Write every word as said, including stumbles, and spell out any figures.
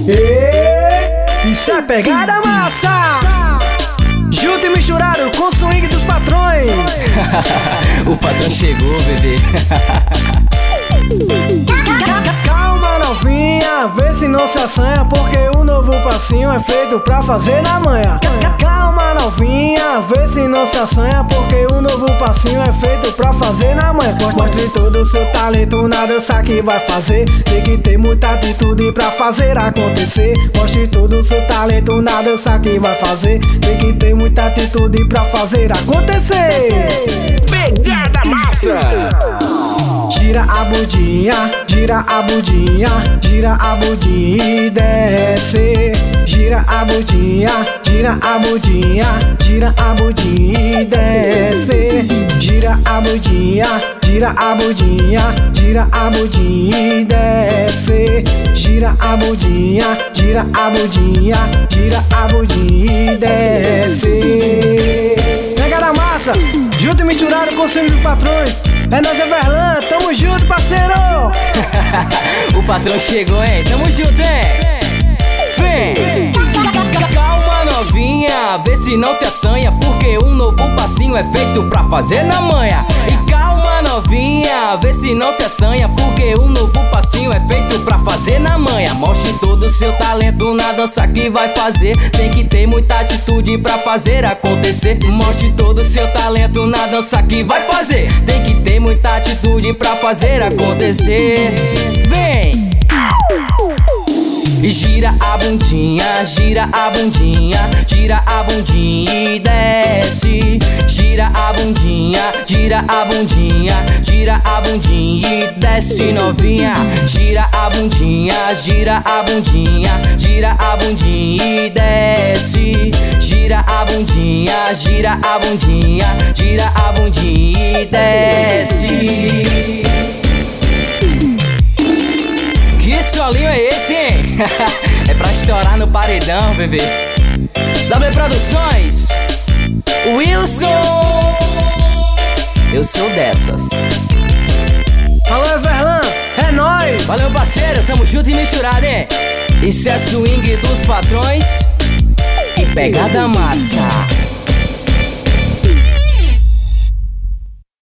E isso é pegada massa. Junto e misturado com o swing dos patrões. O patrão chegou, bebê. Calma, novinha, vê se não se assanha, porque o novo passinho é feito pra fazer na manhã. Calma, novinha, vê se não se assanha, porque o novo passinho é feito pra fazer na manhã. Mostre todo o seu talento na dança que vai fazer. Tem que ter muita atitude pra fazer acontecer. Mostre todo o seu talento na dança que vai fazer. Tem que ter muita atitude pra fazer acontecer. Pegada massa. Gira a bundinha, gira a bundinha, gira a bundinha e desce. Gira a bundinha, gira a bundinha, gira a bundinha e desce. Gira a bundinha, gira a bundinha, gira a bundinha e desce. Gira a bundinha, gira a bundinha, gira a bundinha e desce. Pegada massa, junto e misturado com o swing dos patrões. É nós, Everlan, tamo junto, parceiro. O patrão chegou, hein? Tamo junto, hein? Vem! Calma, novinha, vê se não se assanha, porque um novo passinho é feito pra fazer na manhã. E calma, novinha, vê se não se assanha, porque um novo passinho é feito pra fazer na manhã. Mostre todo o seu talento na dança que vai fazer. Tem que ter muita atitude pra fazer acontecer. Mostre todo o seu talento na dança que vai fazer. Tem que ter muita atitude pra fazer acontecer. Vem! E gira a bundinha, gira a bundinha, gira a bundinha e desce. Gira a bundinha, gira a bundinha, gira a bundinha e desce, novinha. Gira a bundinha, gira a bundinha, gira a bundinha e desce. Gira a bundinha, gira a bundinha, gira a bundinha e desce. Que solinho é esse, hein? É pra estourar no paredão, bebê. W Produções, Wilson. Eu sou dessas. Alô, Everlan, é nóis. Valeu, parceiro, tamo junto e misturado, hein? Isso é swing dos patrões e pegada massa.